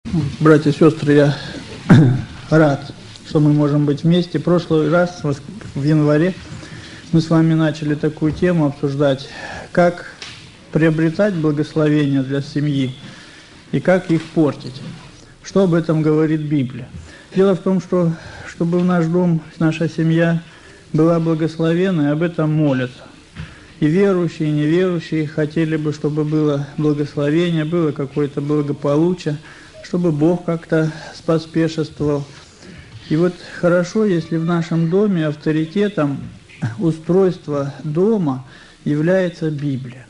Братья и сестры, я рад, что мы можем быть вместе. В прошлый раз, в январе, мы с вами начали такую тему обсуждать, как приобретать благословения для семьи и как их портить. Что об этом говорит Библия? Дело в том, что чтобы в наш дом, наша семья была благословенной, об этом молятся. И верующие, и неверующие хотели бы, чтобы было благословение, было какое-то благополучие, чтобы Бог как-то споспешествовал. И вот хорошо, если в нашем доме авторитетом устройства дома является Библия.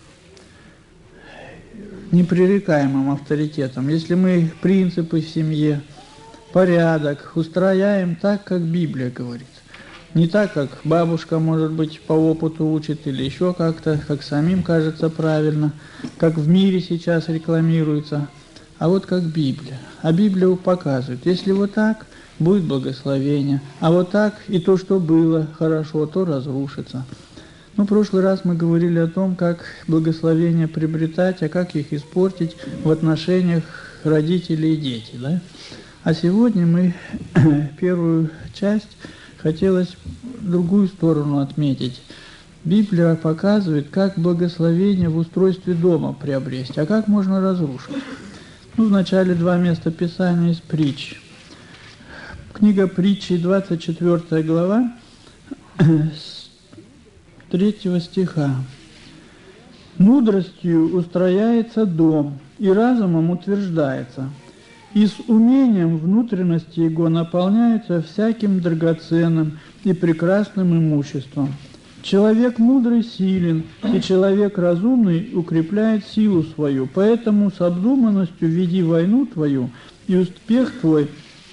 Непререкаемым авторитетом. Если мы принципы в семье, порядок устрояем так, как Библия говорит. Не так, как бабушка, может быть, по опыту учит или еще как-то, как самим кажется правильно, как в мире сейчас рекламируется, а вот как Библия. А Библия показывает, если вот так, будет благословение, а вот так и то, что было хорошо, то разрушится. В прошлый раз мы говорили о том, как благословения приобретать, а как их испортить в отношениях родителей и детей. Да? А сегодня мы первую часть хотелось другую сторону отметить. Библия показывает, как благословение в устройстве дома приобрести, а как можно разрушить. Вначале два места Писания из притч. Книга притчи, 24 глава, с 3 стиха. «Мудростью устрояется дом, и разумом утверждается, и с умением внутренности его наполняются всяким драгоценным и прекрасным имуществом. Человек мудрый силен, и человек разумный укрепляет силу свою, поэтому с обдуманностью веди войну твою, и успех твой,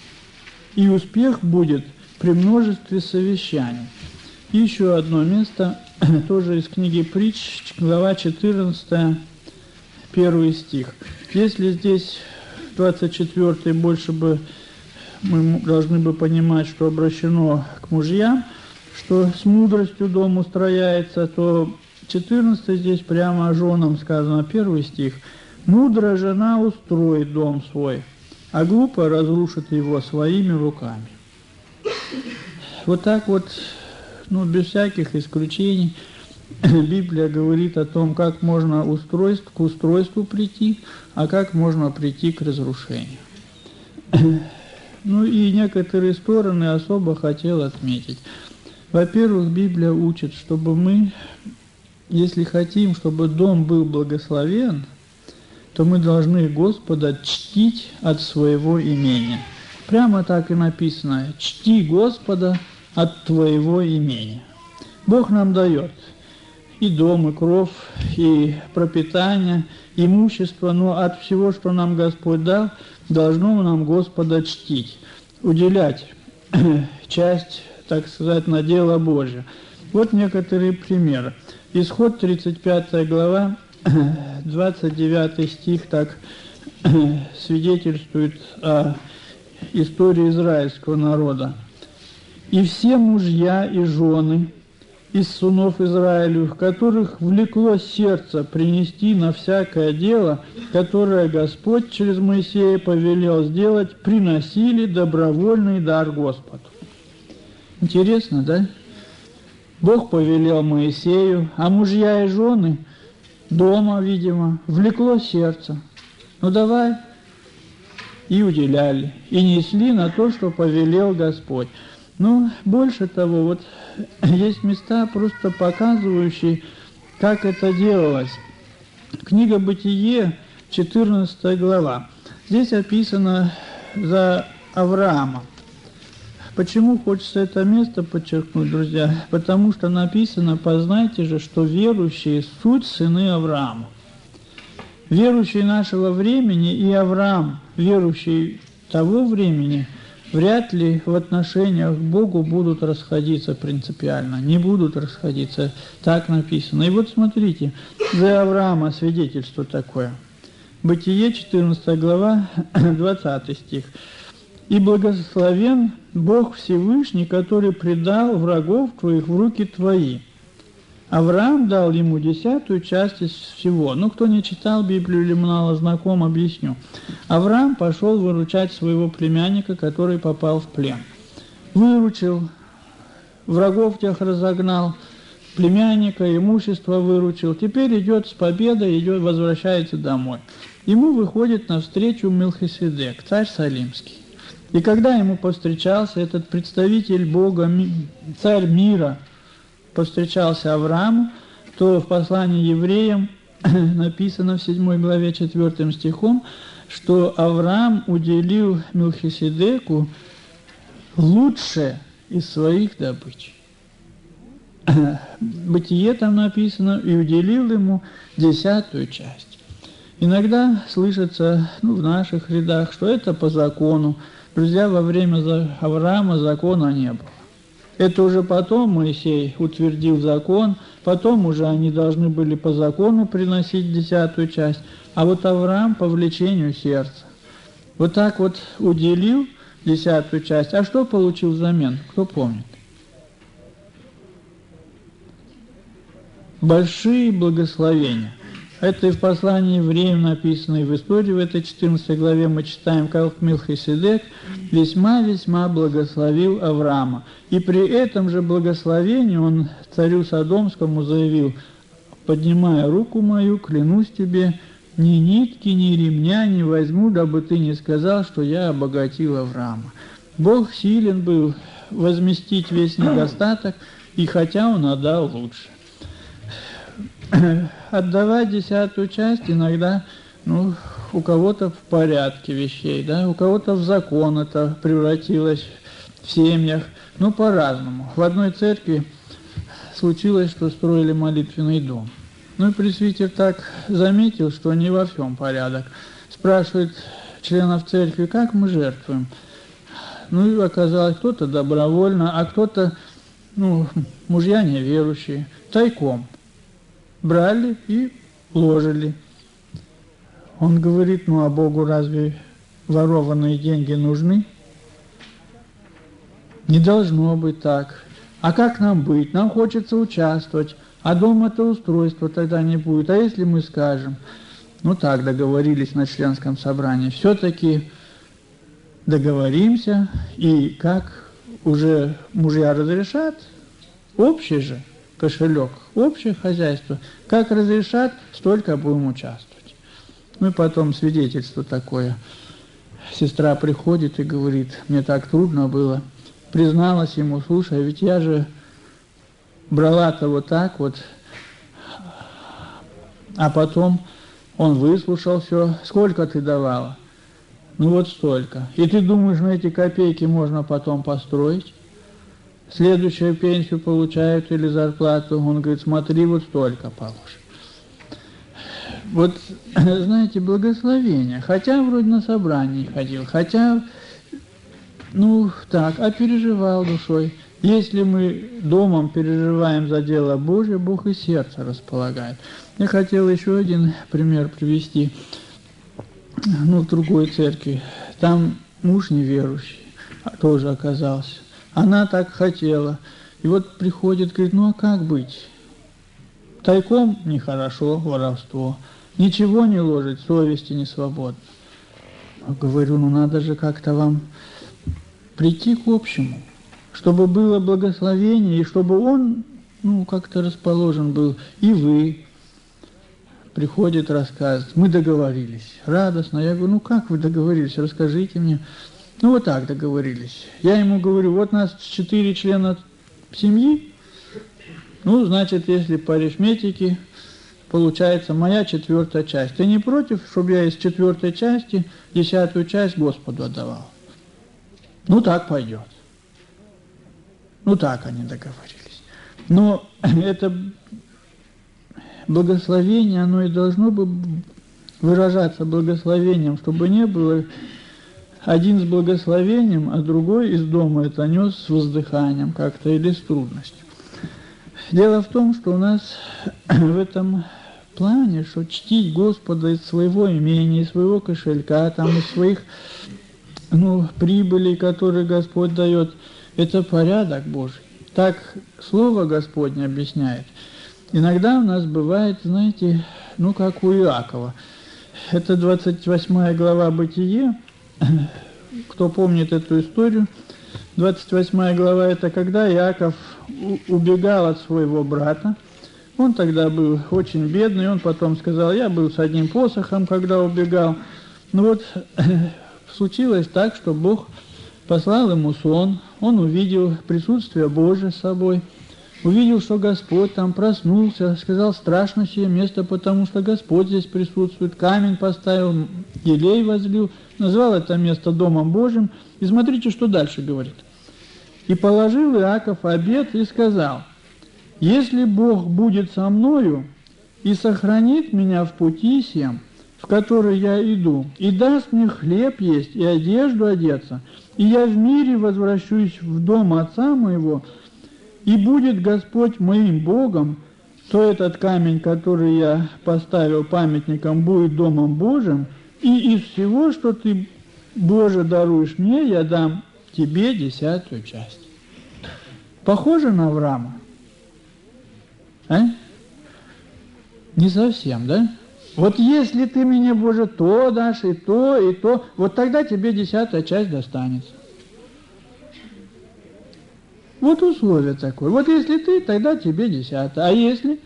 и успех будет при множестве совещаний». И еще одно место, тоже из книги притч, глава 14, 1 стих. Если здесь 24 больше бы мы должны бы понимать, что обращено к мужьям, что с мудростью дом устрояется, то 14 здесь прямо о женам сказано, 1 стих. «Мудрая жена устроит дом свой, а глупая разрушит его своими руками». Вот так вот, без всяких исключений, Библия говорит о том, как можно к устройству прийти, а как можно прийти к разрушению. И некоторые стороны особо хотел отметить. Во-первых, Библия учит, чтобы мы, если хотим, чтобы дом был благословен, то мы должны Господа чтить от своего имения. Прямо так и написано: «Чти Господа от твоего имения». Бог нам дает и дом, и кров, и пропитание, имущество, но от всего, что нам Господь дал, должно нам Господа чтить, уделять часть, так сказать, на дело Божие. Вот некоторые примеры. Исход 35 глава, 29 стих так свидетельствует о истории израильского народа. «И все мужья и жены из сынов Израилевых, которых влекло сердце принести на всякое дело, которое Господь через Моисея повелел сделать, приносили добровольный дар Господу». Интересно, да? Бог повелел Моисею, а мужья и жены дома, видимо, влекло сердце. Давай. И уделяли, и несли на то, что повелел Господь. Больше того, есть места, просто показывающие, как это делалось. Книга Бытие, 14 глава. Здесь описано за Авраама. Почему хочется это место подчеркнуть, друзья? Потому что написано: «Познайте же, что верующие – суть сыны Авраама». Верующие нашего времени и Авраам, верующий того времени, вряд ли в отношениях к Богу будут расходиться принципиально, не будут расходиться, так написано. И вот смотрите, за Авраама свидетельство такое. Бытие, 14 глава, 20 стих. «И благословен Бог Всевышний, который предал врагов твоих в руки твои». Авраам дал ему 10-ю часть из всего. Ну, кто не читал Библию или мало знаком, объясню. Авраам пошел выручать своего племянника, который попал в плен. Выручил, врагов тех разогнал, племянника, имущество выручил. Теперь идет с победой, возвращается домой. Ему выходит навстречу Мелхиседек, царь Салимский. И когда ему повстречался этот представитель Бога, царь мира, повстречался Аврааму, то в послании евреям написано в 7 главе 4 стихом, что Авраам уделил Мелхиседеку лучшее из своих добыч. Бытие там написано, и уделил ему 10-ю часть. Иногда слышится в наших рядах, что это по закону. Друзья, во время Авраама закона не было. Это уже потом Моисей утвердил закон, потом уже они должны были по закону приносить 10-ю часть, а вот Авраам по влечению сердца. Вот так вот уделил 10-ю часть, а что получил взамен, кто помнит? Большие благословения. Это и в послании евреям написано, и в истории в этой 14 главе мы читаем, как Мелхиседек весьма-весьма благословил Авраама. И при этом же благословении он царю Содомскому заявил: «Поднимая руку мою, клянусь тебе, ни нитки, ни ремня не возьму, дабы ты не сказал, что я обогатил Авраама». Бог силен был возместить весь недостаток, и хотя он отдал лучше. Отдавать 10-ю часть иногда, у кого-то в порядке вещей, да, у кого-то в закон это превратилось в семьях, по-разному. В одной церкви случилось, что строили молитвенный дом. И пресвитер так заметил, что не во всем порядок. Спрашивает членов церкви, как мы жертвуем. И оказалось, кто-то добровольно, а кто-то, мужья неверующие, тайком. Брали и ложили. Он говорит, а Богу разве ворованные деньги нужны? Не должно быть так. А как нам быть? Нам хочется участвовать, а дома-то устройства тогда не будет. А если мы скажем, так договорились на членском собрании, все-таки договоримся, и как уже мужья разрешат, общий же кошелек, общее хозяйство, как разрешат, столько будем участвовать. И потом свидетельство такое. Сестра приходит и говорит, мне так трудно было. Призналась ему, слушай, ведь я же брала-то вот так вот, а потом он выслушал все. Сколько ты давала? Вот столько. И ты думаешь, на эти копейки можно потом построить? Следующую пенсию получают или зарплату, он говорит, смотри, вот столько положишь. Вот, знаете, благословение. Хотя вроде на собрании ходил, хотя, а переживал душой. Если мы домом переживаем за дело Божие, Бог и сердце располагает. Я хотел еще один пример привести, в другой церкви. Там муж неверующий тоже оказался. Она так хотела. И вот приходит, говорит, а как быть? Тайком нехорошо, воровство. Ничего не ложить, совести не свободно. Говорю, надо же как-то вам прийти к общему, чтобы было благословение, и чтобы он, как-то расположен был. И вы. Приходит, рассказывает. Мы договорились. Радостно. Я говорю, как вы договорились? Расскажите мне. Вот так договорились. Я ему говорю, вот нас 4 члена семьи, значит, если по арифметике, получается моя 4-я часть. Ты не против, чтобы я из 4-й части 10-ю часть Господу отдавал? Так пойдет. Так они договорились. Но это благословение, оно и должно бы выражаться благословением, чтобы не было один с благословением, а другой из дома это нес с воздыханием как-то или с трудностью. Дело в том, что у нас в этом плане, что чтить Господа из своего имения, из своего кошелька, из своих прибылей, которые Господь дает, это порядок Божий. Так Слово Господне объясняет. Иногда у нас бывает, знаете, ну, как у Иакова. Это 28 глава Бытие. Кто помнит эту историю, 28 глава – это когда Иаков убегал от своего брата. Он тогда был очень бедный, он потом сказал: я был с одним посохом, когда убегал. Ну вот, случилось так, что Бог послал ему сон, он увидел присутствие Божие с собой, увидел, что Господь там проснулся, сказал: страшно сие место, потому что Господь здесь присутствует, камень поставил, елей возлил, назвал это место Домом Божьим. И смотрите, что дальше говорит. «И положил Иаков обет и сказал: если Бог будет со мною и сохранит меня в пути сем, в который я иду, и даст мне хлеб есть и одежду одеться, и я в мире возвращусь в дом отца моего, и будет Господь моим Богом, то этот камень, который я поставил памятником, будет Домом Божьим, и из всего, что ты, Боже, даруешь мне, я дам тебе 10-ю часть». Похоже на Авраама? А? Не совсем, да? Вот если ты мне, Боже, то дашь, и то, вот тогда тебе 10-я часть достанется. Вот условие такое. Вот если ты, тогда тебе 10-я. А если?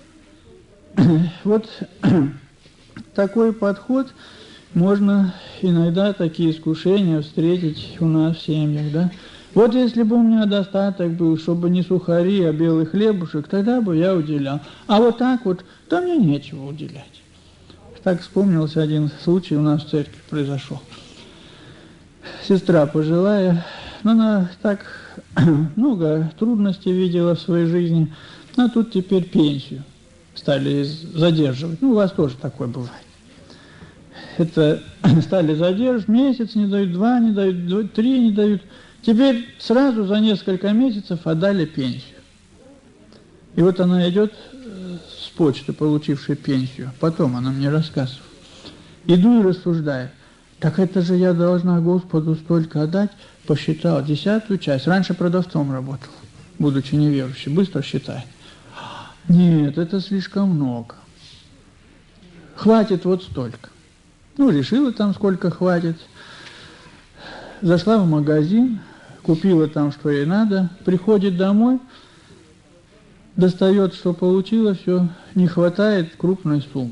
Вот такой подход, можно иногда такие искушения встретить у нас в семьях, да? Вот если бы у меня достаток был, чтобы не сухари, а белый хлебушек, тогда бы я уделял. А вот так вот, да мне нечего уделять. Так вспомнился один случай у нас в церкви произошел. Сестра пожилая, но она так много трудностей видела в своей жизни, а тут теперь пенсию стали задерживать. Ну, у вас тоже такое бывает. Это стали задерживать, месяц не дают, 2 не дают, 3 не дают. Теперь сразу за несколько месяцев отдали пенсию. И вот она идет с почты, получившей пенсию. Потом она мне рассказывает. Иду и рассуждаю. Так это же я должна Господу столько отдать. Посчитал 10-ю часть. Раньше продавцом работал, будучи неверующим. Быстро считает. Нет, это слишком много. Хватит вот столько. Ну, решила там, сколько хватит. Зашла в магазин, купила там, что ей надо, приходит домой, достает, что получила, все, не хватает крупной суммы.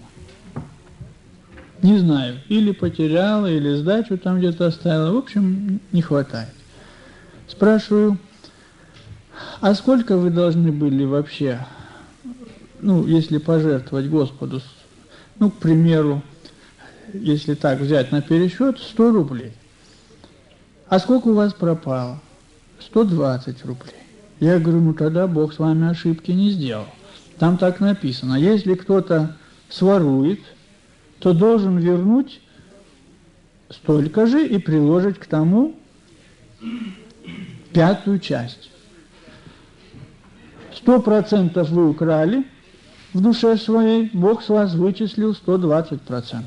Не знаю, или потеряла, или сдачу там где-то оставила, в общем, не хватает. Спрашиваю: а сколько вы должны были вообще, ну, если пожертвовать Господу, ну, к примеру, если так взять на пересчет, 100 рублей. А сколько у вас пропало? 120 рублей. Я говорю: ну тогда Бог с вами ошибки не сделал. Там так написано: если кто-то сворует, то должен вернуть столько же и приложить к тому 5-ю часть. 100% вы украли в душе своей, Бог с вас вычислил 120%.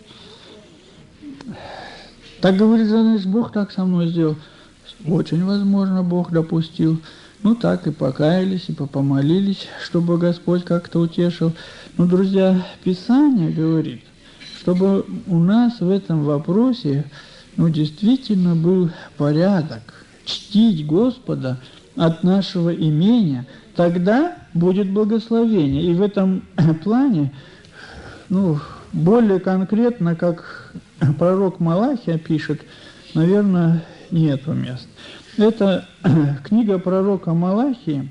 Так говорит, значит, Бог так со мной сделал. Очень возможно, Бог допустил. Ну так и покаялись, и помолились, чтобы Господь как-то утешил. Но, друзья, Писание говорит, чтобы у нас в этом вопросе, ну, действительно был порядок, чтить Господа от нашего имения, тогда будет благословение. И в этом плане, ну, более конкретно, как пророк Малахия пишет, наверное, нету мест. Это книга пророка Малахии,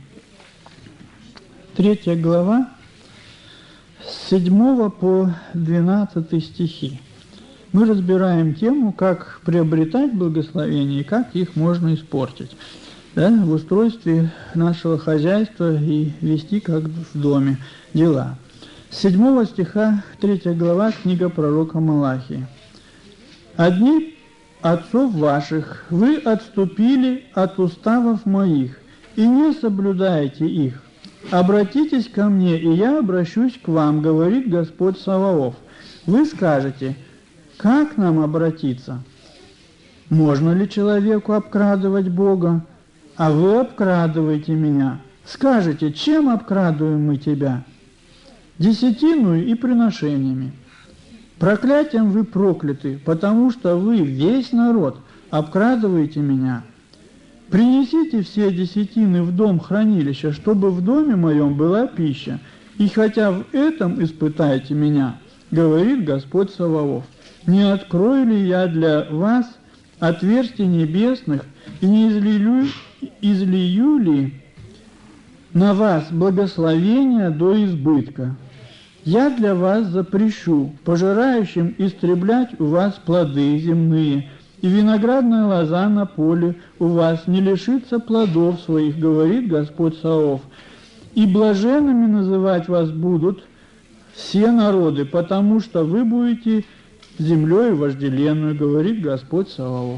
3 глава, с 7 по 12 стихи. Мы разбираем тему, как приобретать благословение и как их можно испортить, да, в устройстве нашего хозяйства и вести как в доме дела. С 7 стиха 3 глава, книга пророка Малахии. «Одни отцов ваших вы отступили от уставов моих и не соблюдаете их. Обратитесь ко мне, и я обращусь к вам, говорит Господь Саваоф. Вы скажете: как нам обратиться? Можно ли человеку обкрадывать Бога? А вы обкрадываете меня. Скажете, чем обкрадываем мы тебя? Десятиною и приношениями. Проклятием вы прокляты, потому что вы, весь народ, обкрадываете меня. Принесите все десятины в дом хранилища, чтобы в доме моем была пища, и хотя в этом испытайте меня, говорит Господь Саваоф. Не открою ли я для вас отверстий небесных, и не излию ли на вас благословение до избытка? Я для вас запрещу пожирающим истреблять у вас плоды земные, и виноградная лоза на поле у вас не лишится плодов своих, говорит Господь Саваоф. И блаженными называть вас будут все народы, потому что вы будете землей вожделенную, говорит Господь Саваоф.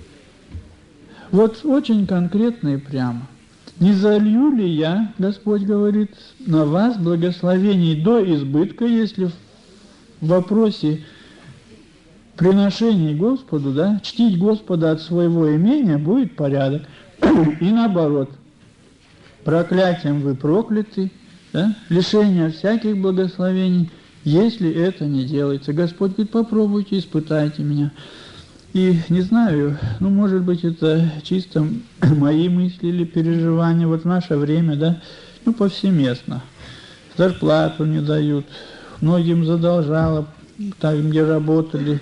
Вот очень конкретно и прямо. Не залью ли я, Господь говорит, на вас благословений до избытка, если в вопросе приношений Господу, да, чтить Господа от своего имения будет порядок. И наоборот, проклятием вы прокляты, да, лишение всяких благословений, если это не делается. Господь говорит, попробуйте, испытайте меня. И не знаю, ну, может быть, это чисто мои мысли или переживания. Вот в наше время, да, ну, повсеместно. Зарплату не дают, многим задолжало, там, где работали,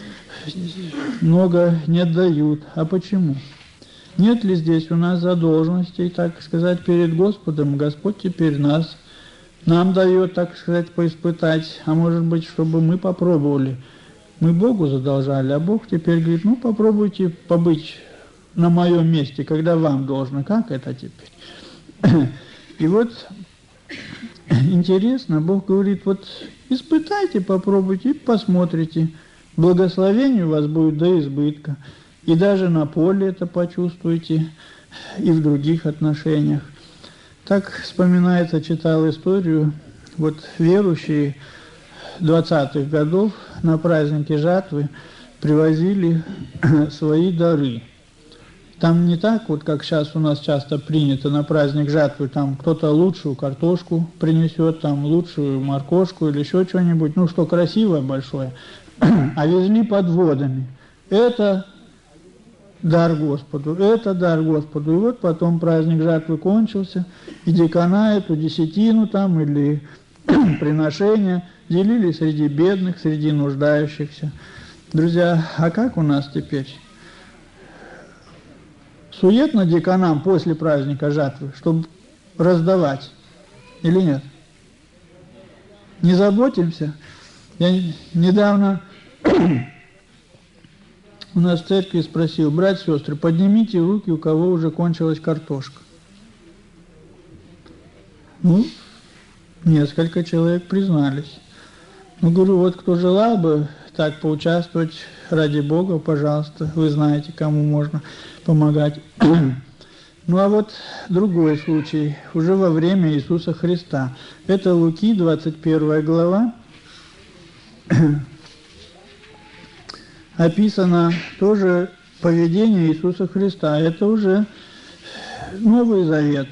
много не отдают. А почему? Нет ли здесь у нас задолженностей, так сказать, перед Господом? Господь теперь нам дает, так сказать, поиспытать, а может быть, чтобы мы попробовали. Мы Богу задолжали, а Бог теперь говорит, ну, попробуйте побыть на моем месте, когда вам должно. Как это теперь? И вот интересно, Бог говорит, вот испытайте, попробуйте и посмотрите. Благословение у вас будет до избытка. И даже на поле это почувствуете, и в других отношениях. Так вспоминается, читал историю, вот верующие 20-х годов на празднике жатвы привозили свои дары. Там не так, вот как сейчас у нас часто принято на праздник жатвы, там кто-то лучшую картошку принесет, там лучшую моркошку или еще что-нибудь, ну что красивое, большое, а везли подводами. Это дар Господу, это дар Господу. И вот потом праздник жатвы кончился, и дикона эту десятину там или приношения делили среди бедных, среди нуждающихся. Друзья, а как у нас теперь? Суетно диконам после праздника жатвы, чтобы раздавать, или нет? Не заботимся? Я недавно у нас в церкви спросил, братья и сестры, поднимите руки, у кого уже кончилась картошка. Ну, несколько человек признались. Ну, говорю, вот кто желал бы так поучаствовать, ради Бога, пожалуйста, вы знаете, кому можно помогать. Ну, а вот другой случай, уже во время Иисуса Христа. Это Луки, 21 глава. Описано тоже поведение Иисуса Христа. Это уже Новый Завет.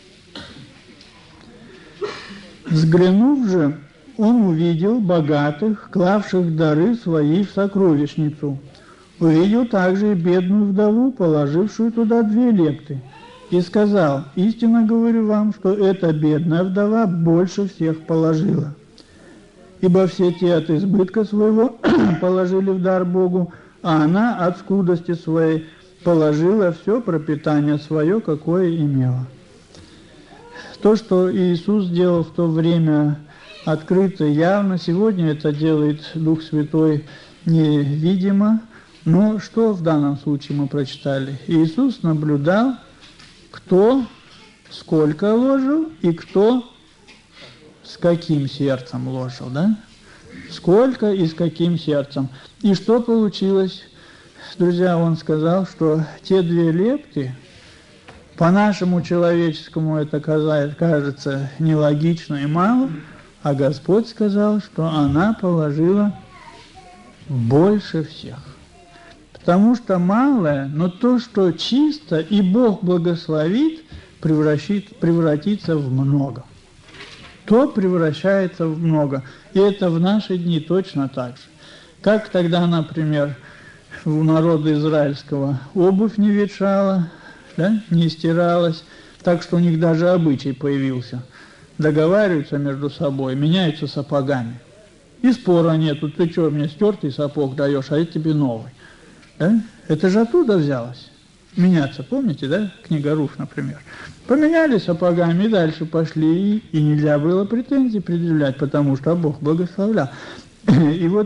Взглянув же, он увидел богатых, клавших дары свои в сокровищницу. Увидел также и бедную вдову, положившую туда 2 лепты. И сказал, истинно говорю вам, что эта бедная вдова больше всех положила. Ибо все те от избытка своего положили в дар Богу, а она от скудости своей положила все пропитание свое, какое имела. То, что Иисус сделал в то время открыто, явно, сегодня это делает Дух Святой невидимо. Но что в данном случае мы прочитали? Иисус наблюдал, кто сколько ложил и кто с каким сердцем ложил, да? Сколько и с каким сердцем. И что получилось? Друзья, он сказал, что те 2 лепты, по нашему человеческому это кажется нелогично и мало, а Господь сказал, что она положила больше всех. Потому что малое, но то, что чисто, и Бог благословит, превратится в много. То превращается в много. И это в наши дни точно так же. Как тогда, например, у народа израильского обувь не ветшала, да, не стиралась, так что у них даже обычай появился. Договариваются между собой, меняются сапогами. И спора нету, ты что, мне стертый сапог даешь, а я тебе новый. Да? Это же оттуда взялось. Меняться, помните, да? Книга Руфь, например. Поменяли сапогами и дальше пошли, и нельзя было претензий предъявлять, потому что Бог благословлял. И вот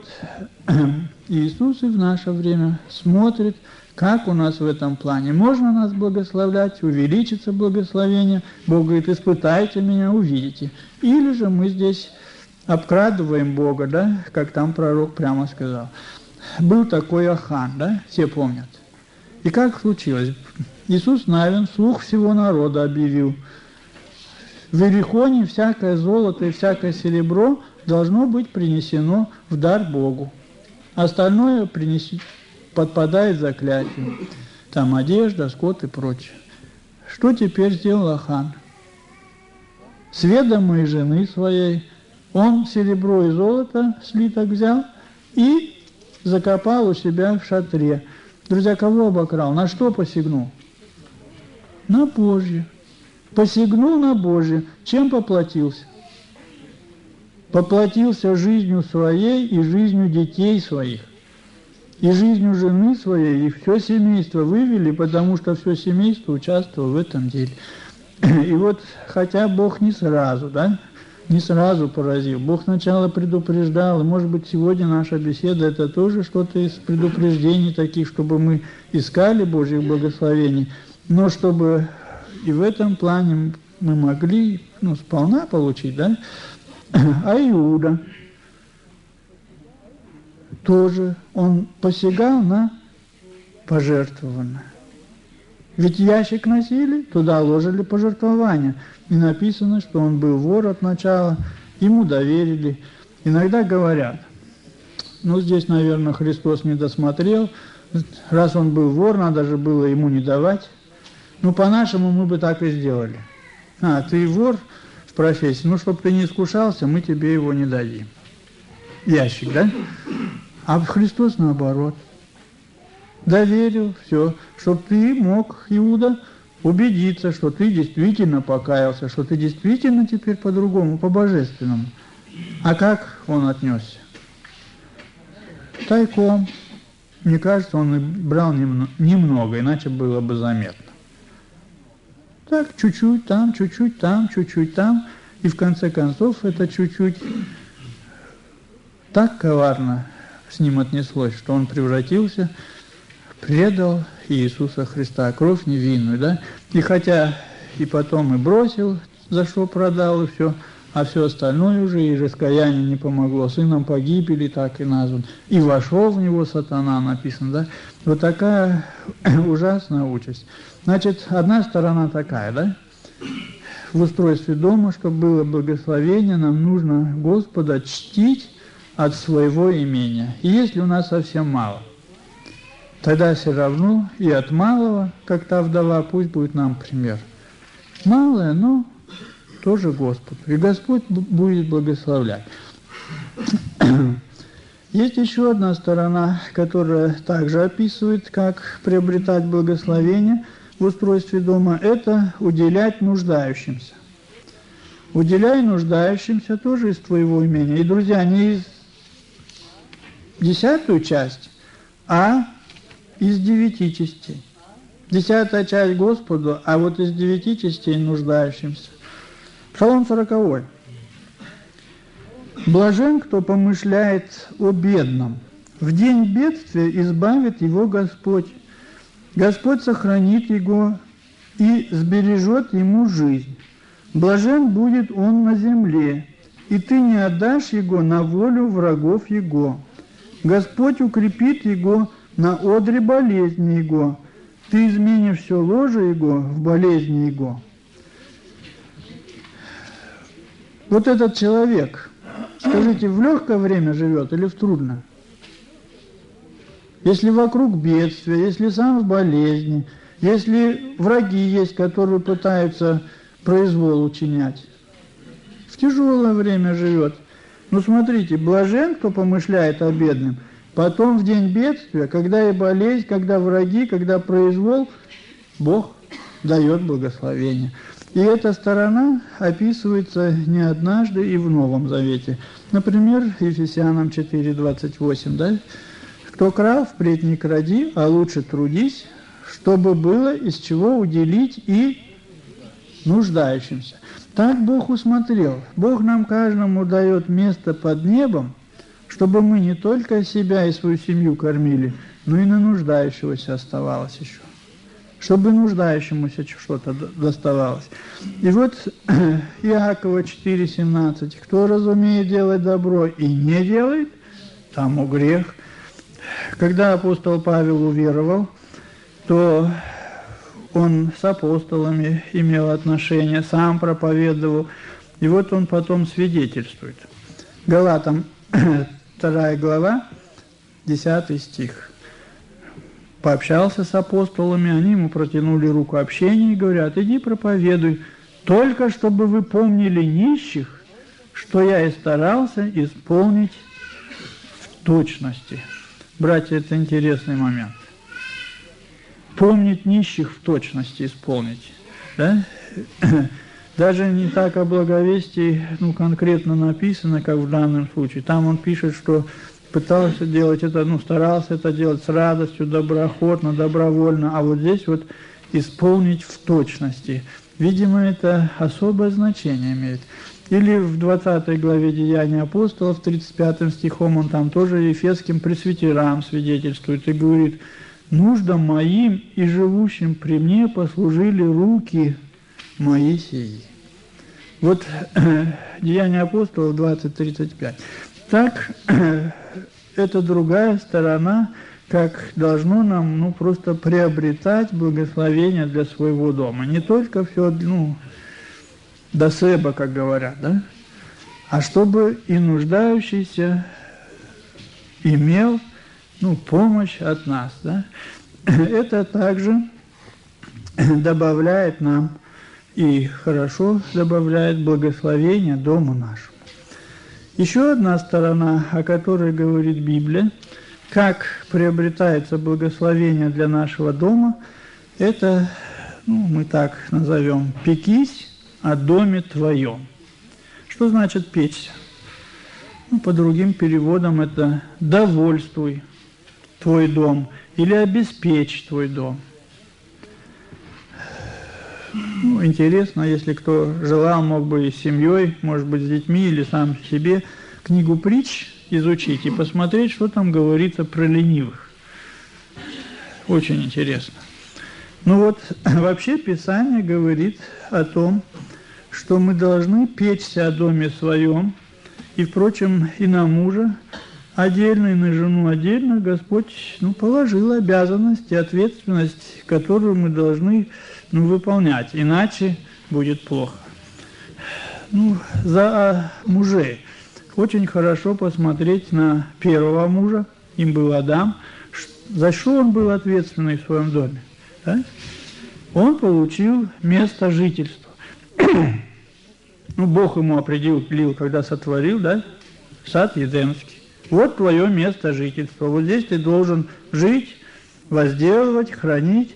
Иисус и в наше время смотрит, как у нас в этом плане. Можно нас благословлять, увеличится благословение. Бог говорит, испытайте меня, увидите. Или же мы здесь обкрадываем Бога, да, как там пророк прямо сказал. Был такой Ахан, да, все помнят. И как случилось? Иисус Навин вслух всего народа объявил: в Иерихоне всякое золото и всякое серебро должно быть принесено в дар Богу. Остальное подпадает заклятию. Там одежда, скот и прочее. Что теперь сделал Ахан? С ведомой жены своей он серебро и золото слиток взял и закопал у себя в шатре. Друзья, кого обокрал? На что посягнул? На Божье. Посягнул на Божье. Чем поплатился? Поплатился жизнью своей и жизнью детей своих. И жизнью жены своей, и все семейство вывели, потому что все семейство участвовало в этом деле. И вот, хотя Бог не сразу, да, не сразу поразил. Бог сначала предупреждал, и, может быть, сегодня наша беседа – это тоже что-то из предупреждений таких, чтобы мы искали Божьих благословений, но чтобы и в этом плане мы могли, сполна получить, да. А Иуда тоже, он посягал на пожертвованное. Ведь ящик носили, туда ложили пожертвования. И написано, что он был вор от начала, ему доверили. Иногда говорят, здесь, наверное, Христос не досмотрел, раз он был вор, надо же было ему не давать. По-нашему мы бы так и сделали. Ты вор в профессии, чтобы ты не искушался, мы тебе его не дадим. Ящик, да? А Христос наоборот. Доверил, все, чтобы ты мог, Иуда, убедиться, что ты действительно покаялся, что ты действительно теперь по-другому, по-божественному. А как он отнесся? Тайком. Мне кажется, он и брал немного, иначе было бы заметно. Так, чуть-чуть там, чуть-чуть там, чуть-чуть там. И в конце концов это чуть-чуть так коварно с ним отнеслось, что он превратился, предал Иисуса Христа, кровь невинную, да? И хотя и потом и бросил, за что продал, и все, а все остальное уже, и раскаяние не помогло, сыном погибели, так и назван. И вошел в него сатана, написано, да? Вот такая ужасная участь. Значит, одна сторона такая, да? В устройстве дома, чтобы было благословение, нам нужно Господа чтить от своего имения. И если у нас совсем мало, тогда все равно и от малого, как та вдова, пусть будет нам пример. Малое, но тоже Господу. И Господь будет благословлять. Есть еще одна сторона, которая также описывает, как приобретать благословение в устройстве дома. Это уделять нуждающимся. Уделяй нуждающимся тоже из твоего имения. И, друзья, не из 10-ю часть, а из 9 частей. 10-я часть Господу, а вот из 9 частей нуждающимся. Псалом 40. Блажен, кто помышляет о бедном. В день бедствия избавит его Господь. Господь сохранит его и сбережет ему жизнь. Блажен будет он на земле, и ты не отдашь его на волю врагов его. Господь укрепит его на одре болезни его. Ты изменишь все ложе его в болезни его. Вот этот человек, скажите, в легкое время живет или в трудное? Если вокруг бедствия, если сам в болезни, Если враги есть, которые пытаются произвол учинять, в тяжелое время живет. Ну, смотрите, блажен, кто помышляет о бедном. Потом в день бедствия, когда и болезнь, когда враги, когда произвол, Бог дает благословение. И эта сторона описывается не однажды и в Новом Завете. Например, Ефесянам 4:28, да? «Кто крал, впредь не кради, а лучше трудись, чтобы было из чего уделить и нуждающимся». Так Бог усмотрел. Бог нам каждому дает место под небом, чтобы мы не только себя и свою семью кормили, но и на нуждающегося оставалось еще. Чтобы нуждающемуся что-то доставалось. И вот Иакова 4:17. «Кто разумеет делать добро и не делает, тому грех». Когда апостол Павел уверовал, то он с апостолами имел отношения, сам проповедовал. И вот он потом свидетельствует. Галатам 2 глава, 10 стих. Пообщался с апостолами, они ему протянули руку общения и говорят: иди проповедуй, только чтобы вы помнили нищих, что я и старался исполнить в точности. Братья, это интересный момент. Помнить нищих в точности исполнить. Да? Даже не так о благовестии конкретно написано, как в данном случае. Там он пишет, что пытался делать это, старался это делать с радостью, доброохотно, добровольно, а вот здесь вот исполнить в точности. Видимо, это особое значение имеет. Или в 20 главе Деяний апостолов, 35 стихом, он там тоже ефесским пресвитерам свидетельствует и говорит: «Нуждам моим и живущим при мне послужили руки мои сии». Вот Деяния апостолов 20:35. Так, это другая сторона, как должно нам просто приобретать благословение для своего дома. Не только все, до себа, как говорят, да? А чтобы и нуждающийся имел помощь от нас. Да? Это также добавляет нам и хорошо добавляет благословение дому нашему. Еще одна сторона, о которой говорит Библия, как приобретается благословение для нашего дома, это, мы так назовем, «пекись о доме твоем». Что значит печься? По другим переводам это «довольствуй твой дом» или «обеспечь твой дом». Интересно, если кто желал, мог бы и с семьей, может быть, с детьми или сам себе книгу притч изучить и посмотреть, что там говорится про ленивых. Очень интересно. Вообще Писание говорит о том, что мы должны печься о доме своем, и, впрочем, и на мужа отдельно, и на жену отдельно Господь положил обязанность и ответственность, которую мы должны выполнять, иначе будет плохо. За мужей очень хорошо посмотреть на первого мужа, им был Адам, за что он был ответственный в своем доме. Да? Он получил место жительства. Бог ему определил, когда сотворил, да, сад Едемский. Вот твое место жительства. Вот здесь ты должен жить, возделывать, хранить.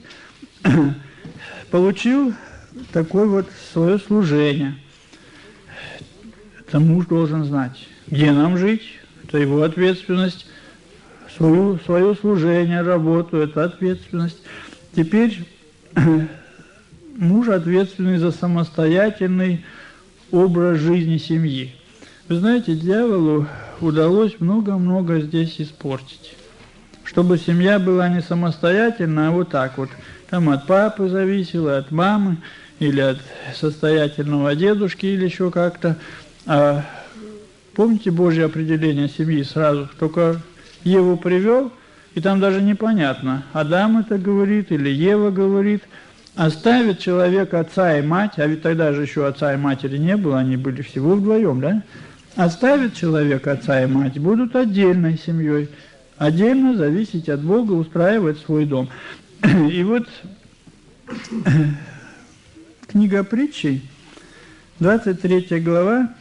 Получил такое свое служение. Это муж должен знать, где нам жить, это его ответственность, свое служение, работу, это ответственность. Теперь муж ответственный за самостоятельный образ жизни семьи. Вы знаете, дьяволу удалось много-много здесь испортить. Чтобы семья была не самостоятельна, а вот так вот. Там от папы зависело, от мамы, или от состоятельного дедушки, или еще как-то. А помните Божье определение семьи сразу? Только Еву привел, и там даже непонятно, Адам это говорит или Ева говорит. Оставит человек отца и мать, а ведь тогда же еще отца и матери не было, они были всего вдвоем, да? Оставит человек отца и мать, будут отдельной семьей, отдельно зависеть от Бога, устраивать свой дом. И вот Книга Притчей, 23 глава,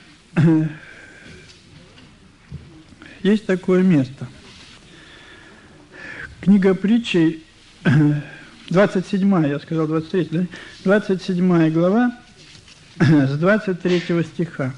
есть такое место. Книга Притчей, 27, я сказал 23, да? 27 глава, с 23 стиха.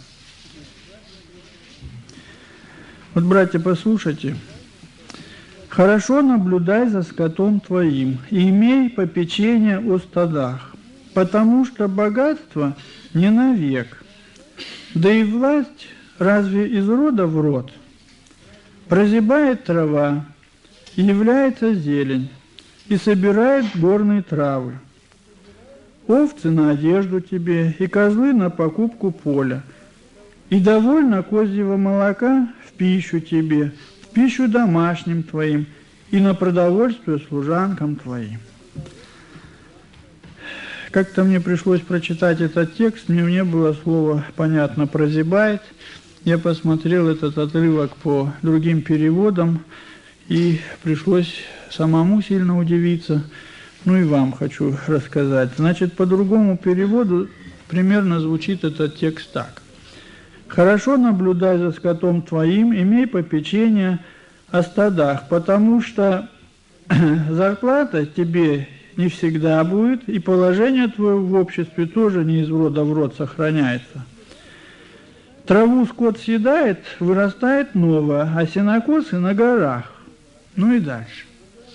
Вот, братья, послушайте. «Хорошо наблюдай за скотом твоим, и имей попечение о стадах, потому что богатство не навек, да и власть разве из рода в род? Прозябает трава, и является зелень, и собирает горные травы. Овцы на одежду тебе, и козлы на покупку поля, и довольно козьего молока в пищу тебе, в пищу домашним твоим, и на продовольствие служанкам твоим». Как-то мне пришлось прочитать этот текст, мне не было слова понятно «прозябает». Я посмотрел этот отрывок по другим переводам, и пришлось самому сильно удивиться. Ну и вам хочу рассказать. Значит, по другому переводу примерно звучит этот текст так. «Хорошо наблюдай за скотом твоим, имей попечение о стадах, потому что зарплата тебе не всегда будет, и положение твое в обществе тоже не из рода в род сохраняется. Траву скот съедает, вырастает новая, а сенокосы на горах». Ну и дальше.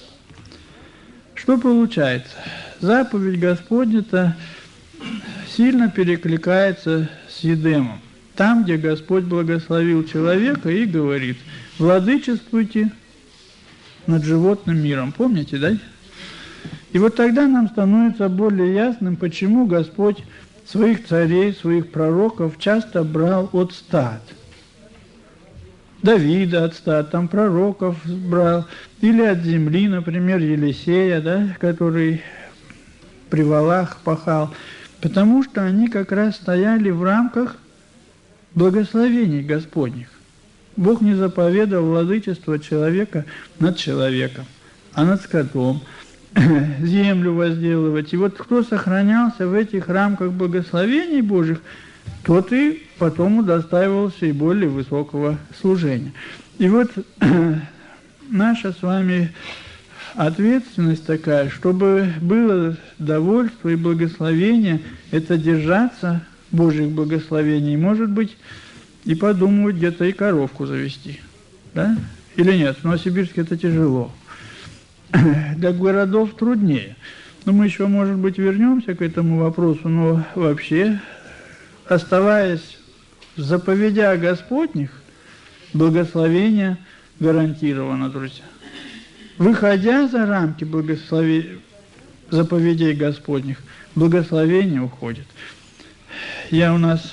Что получается? Заповедь Господня-то сильно перекликается с Едемом. Там, где Господь благословил человека и говорит: «Владычествуйте над животным миром». Помните, да? И вот тогда нам становится более ясным, почему Господь своих царей, своих пророков часто брал от стад. Давида от стад, там пророков брал, или от земли, например, Елисея, да, который при валах пахал, потому что они как раз стояли в рамках благословений Господних. Бог не заповедал владычество человека над человеком, а над скотом, землю возделывать. И вот кто сохранялся в этих рамках благословений Божьих, тот и потом удостаивался и более высокого служения. И вот наша с вами ответственность такая, чтобы было довольство и благословение, это держаться Божьих благословений, может быть, и подумывать где-то и коровку завести. Да? Или нет? В Новосибирске это тяжело. Для городов труднее. Но мы еще, может быть, вернемся к этому вопросу, но вообще, оставаясь в заповедях Господних, благословение гарантировано, друзья. Выходя за рамки заповедей Господних, благословение уходит. Я у нас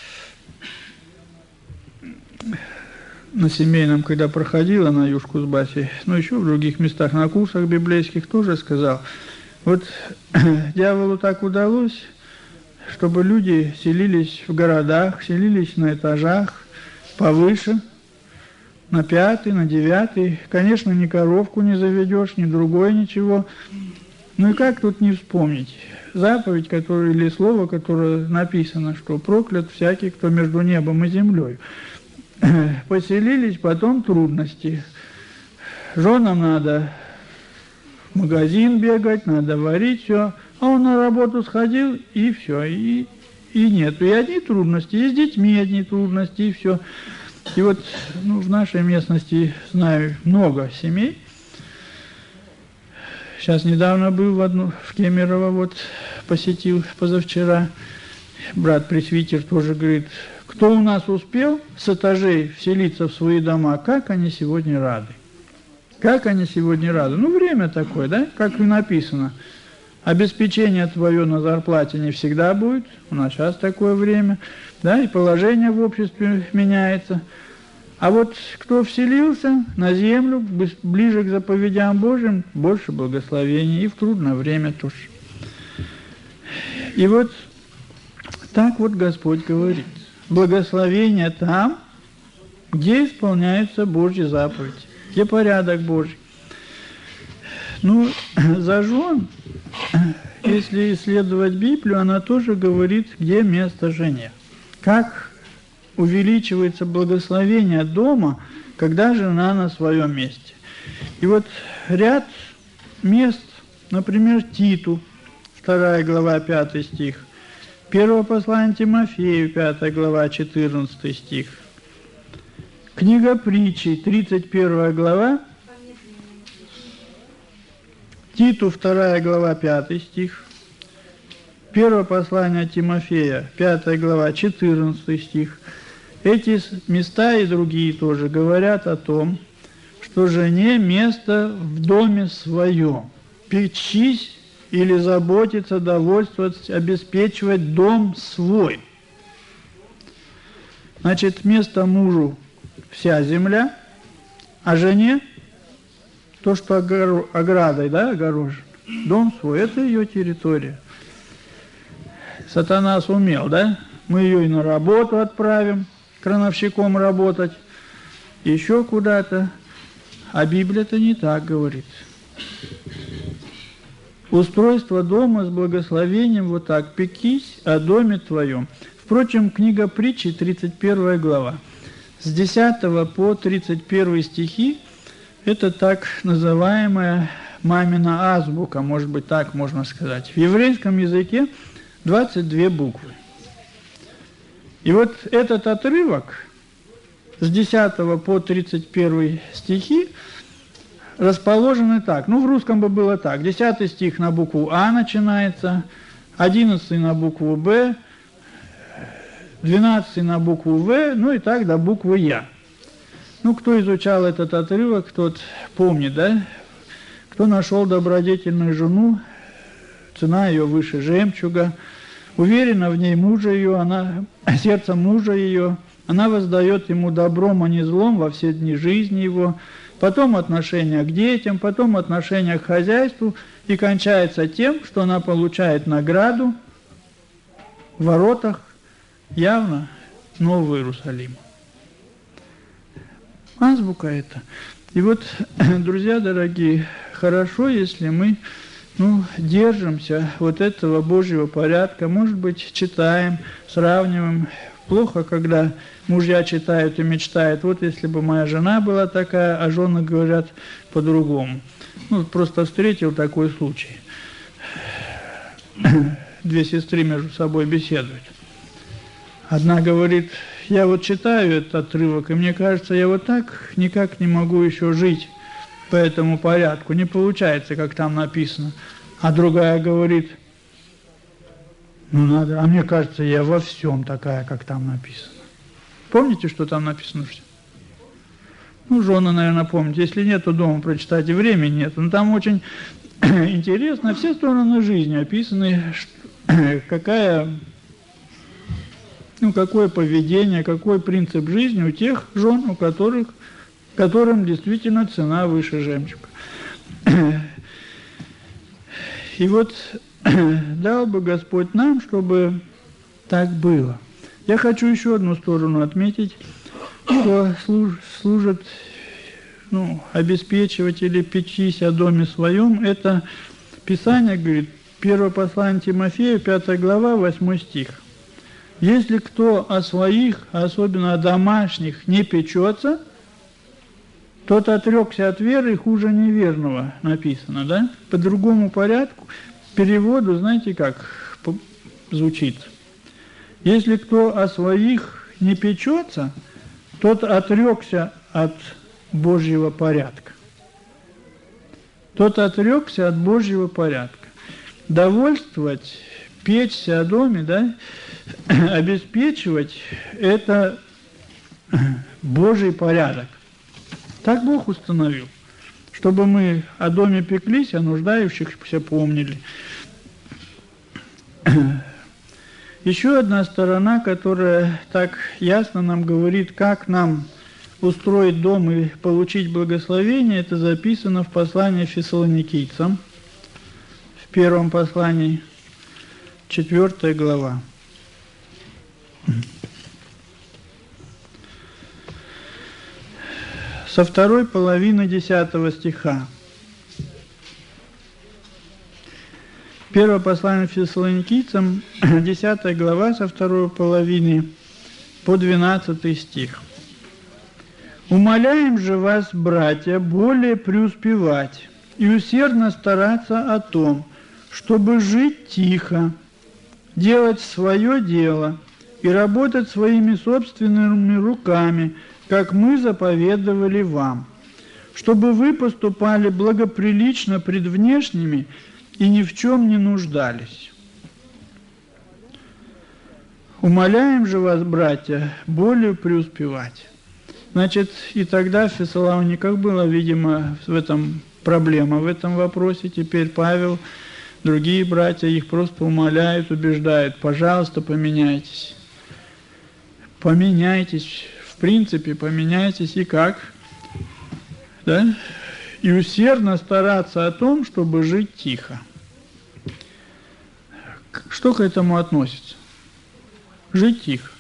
на семейном, когда проходила на Юшку с Басей, но еще в других местах, на курсах библейских тоже сказал, вот дьяволу так удалось, чтобы люди селились в городах, селились на этажах повыше, на 5-й, на 9-й. Конечно, ни коровку не заведешь, ни другое ничего. Ну и как тут не вспомнить заповедь, которая, или слово, которое написано, что проклят всякий, кто между небом и землей. Поселились, потом трудности. Женам надо в магазин бегать, надо варить все. А он на работу сходил, и все, и нет. И одни трудности, и с детьми одни трудности, и все. И вот в нашей местности знаю много семей. Сейчас недавно был в Кемерово, вот посетил позавчера. Брат-пресвитер тоже говорит, кто у нас успел с этажей вселиться в свои дома, как они сегодня рады. Как они сегодня рады. Ну, время такое, да, как и написано. Обеспечение твое на зарплате не всегда будет, у нас сейчас такое время, да, и положение в обществе меняется. А вот кто вселился на землю, ближе к заповедям Божьим, больше благословений, и в трудное время тоже. И вот так вот Господь говорит. Благословение там, где исполняются Божьи заповеди, где порядок Божий. Ну, за жен если исследовать Библию, она тоже говорит, где место жене. Как увеличивается благословение дома, когда жена на своем месте. И вот ряд мест, например, Титу, 2 глава, 5 стих, 1 послание Тимофею, 5 глава, 14 стих, книга Притчей, 31 глава, Титу, 2 глава, 5 стих, 1 послание Тимофея, 5 глава, 14 стих. Эти места и другие тоже говорят о том, что жене место в доме своем. Печись или заботиться, довольствоваться, обеспечивать дом свой. Значит, место мужу вся земля, а жене то, что оградой, да, огорожен. Дом свой – это ее территория. Сатана сумел, да? Мы ее и на работу отправим, крановщиком работать, еще куда-то. А Библия-то не так говорит. Устройство дома с благословением вот так. Пекись о доме твоем. Впрочем, книга Притчи, 31 глава. С 10 по 31 стихи это так называемая мамина азбука, может быть, так можно сказать. В еврейском языке 22 буквы. И вот этот отрывок с 10 по 31 стихи расположены так. Ну, в русском бы было так. 10 стих на букву А начинается, 11 на букву Б, 12 на букву В, ну и так до буквы Я. Ну, кто изучал этот отрывок, тот помнит, да? Кто нашел добродетельную жену, цена ее выше жемчуга, уверена в ней мужа ее, сердце мужа ее, она воздает ему добром, а не злом во все дни жизни его, потом отношение к детям, потом отношение к хозяйству, и кончается тем, что она получает награду в воротах явно Нового Иерусалима. Азбука это. И вот, друзья дорогие, хорошо, если мы держимся вот этого Божьего порядка, может быть, читаем, сравниваем. Плохо, когда мужья читают и мечтают, вот если бы моя жена была такая, а жены говорят по-другому. Просто встретил такой случай. Две сестры между собой беседуют. Одна говорит: я вот читаю этот отрывок, и мне кажется, я вот так никак не могу еще жить по этому порядку. Не получается, как там написано. А другая говорит: надо, а мне кажется, я во всем такая, как там написано. Помните, что там написано? Жены, наверное, помните. Если нет, то дома прочитайте, времени нет. Но там очень интересно, все стороны жизни описаны, какое поведение, какой принцип жизни у тех жен, которым действительно цена выше жемчуга. И вот дал бы Господь нам, чтобы так было. Я хочу еще одну сторону отметить, что служит, обеспечивать или печись о доме своем. Это Писание говорит, 1 послание Тимофею, 5 глава, 8 стих. Если кто о своих, особенно о домашних, не печется, тот отрекся от веры хуже неверного, написано, да? По другому порядку, переводу, знаете, как звучит? Если кто о своих не печется, тот отрекся от Божьего порядка. Тот отрекся от Божьего порядка. Довольствовать, печься о доме, да, обеспечивать – это Божий порядок. Так Бог установил, чтобы мы о доме пеклись, о нуждающихся помнили. Еще одна сторона, которая так ясно нам говорит, как нам устроить дом и получить благословение, это записано в послании Фессалоникийцам, в первом послании, 4 глава. Со второй половины 10 стиха. Первое послание Фессалоникийцам, 10 глава, со второй половины по 12 стих. «Умоляем же вас, братья, более преуспевать и усердно стараться о том, чтобы жить тихо, делать свое дело и работать своими собственными руками, как мы заповедовали вам, чтобы вы поступали благоприлично пред внешними и ни в чем не нуждались. Умоляем же вас, братья, более преуспевать». Значит, и тогда в Фессалониках была, видимо, в этом проблема в этом вопросе. Теперь Павел, другие братья их просто умоляют, убеждают: пожалуйста, поменяйтесь. Поменяйтесь, в принципе, поменяйтесь. И как? Да? И усердно стараться о том, чтобы жить тихо. Что к этому относится? Жить тихо.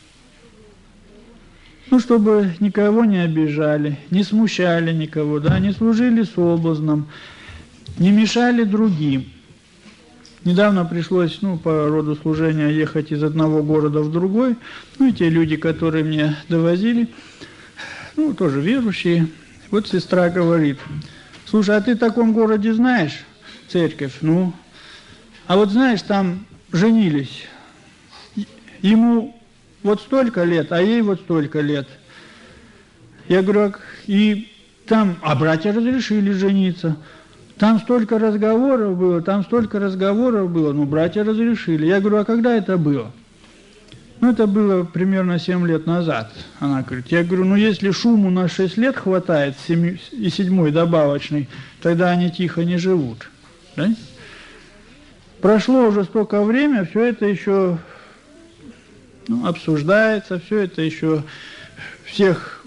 Ну, чтобы никого не обижали, не смущали никого, да, не служили соблазном, не мешали другим. Недавно пришлось, по роду служения ехать из одного города в другой. И те люди, которые мне довозили, тоже верующие. Вот сестра говорит: слушай, а ты в таком городе знаешь церковь? А вот знаешь, там женились. Ему вот столько лет, а ей вот столько лет. Я говорю, и там, братья разрешили жениться. Там столько разговоров было, братья разрешили. Я говорю, а когда это было? Это было примерно 7 лет назад. Она говорит, я говорю, если шуму на 6 лет хватает, и 7-й добавочный, тогда они тихо не живут. Да? Прошло уже столько времени, все это еще обсуждается, все это еще всех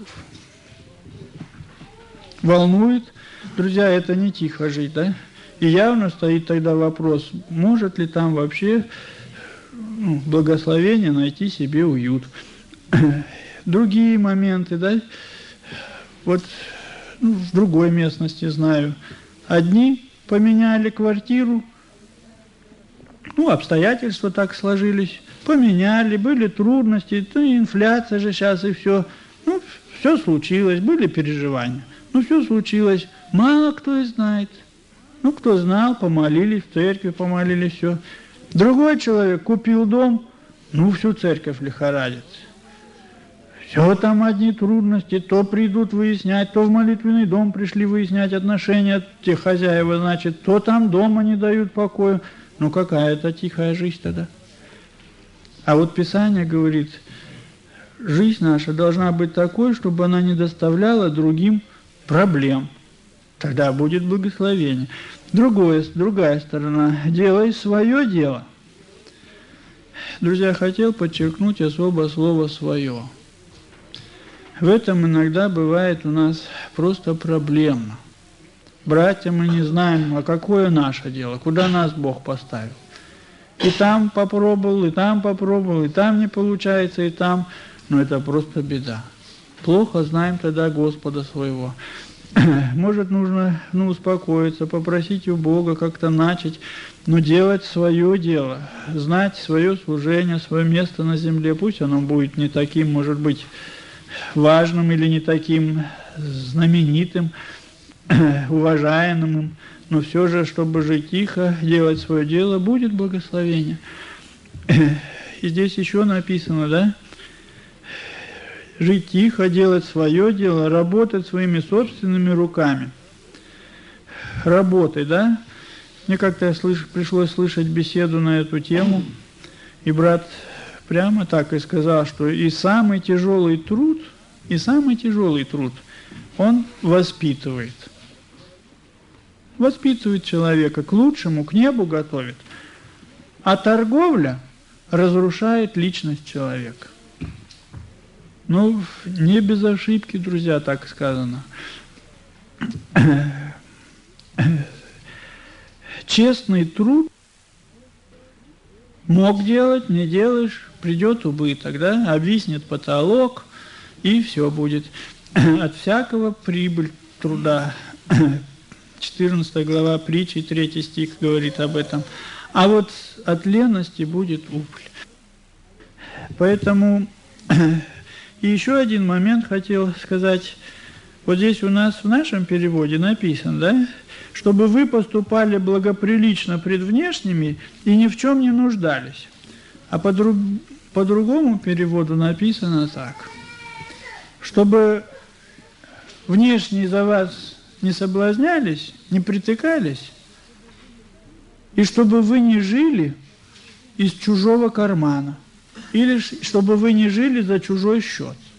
волнует. Друзья, это не тихо жить, да? И явно стоит тогда вопрос, может ли там вообще благословение найти себе уют. Другие моменты, да? Вот в другой местности знаю. Одни поменяли квартиру, обстоятельства так сложились, поменяли, были трудности, инфляция же сейчас и все. Все случилось, были переживания. Все случилось, мало кто и знает. Кто знал, помолились, в церкви помолились, все. Другой человек купил дом, всю церковь лихорадит. Все там одни трудности, то придут выяснять, то в молитвенный дом пришли выяснять отношения, те хозяева, значит, то там дома не дают покоя. Какая это тихая жизнь тогда? А вот Писание говорит, жизнь наша должна быть такой, чтобы она не доставляла другим проблем. Тогда будет благословение. Другая сторона. Делай свое дело. Друзья, хотел подчеркнуть особо слово «свое». В этом иногда бывает у нас просто проблемно. Братья, мы не знаем, какое наше дело, куда нас Бог поставил. И там попробовал, и там не получается, и там. Это просто беда. Плохо знаем тогда Господа своего. Может, нужно успокоиться, попросить у Бога как-то начать, делать свое дело, знать свое служение, свое место на земле. Пусть оно будет не таким, может быть, важным или не таким знаменитым, уважаемым, но все же, чтобы жить тихо, делать свое дело, будет благословение. И здесь еще написано, да? Жить тихо, делать свое дело, работать своими собственными руками. Работай, да? Мне как-то пришлось слышать беседу на эту тему, и брат прямо так и сказал, что и самый тяжелый труд, он воспитывает. Воспитывает человека к лучшему, к небу готовит. А торговля разрушает личность человека. Не без ошибки, друзья, так сказано. Честный труд мог делать, не делаешь, придет убыток, да? Обвиснет потолок, и все будет. От всякого прибыль труда. 14 глава притчи, 3 стих говорит об этом. а вот от лености будет убыль. Поэтому и еще один момент хотел сказать. Вот здесь у нас в нашем переводе написано, да, чтобы вы поступали благоприлично пред внешними и ни в чем не нуждались. А по другому переводу написано так, чтобы внешние за вас не соблазнялись, не притыкались, и чтобы вы не жили из чужого кармана, или чтобы вы не жили за чужой счет.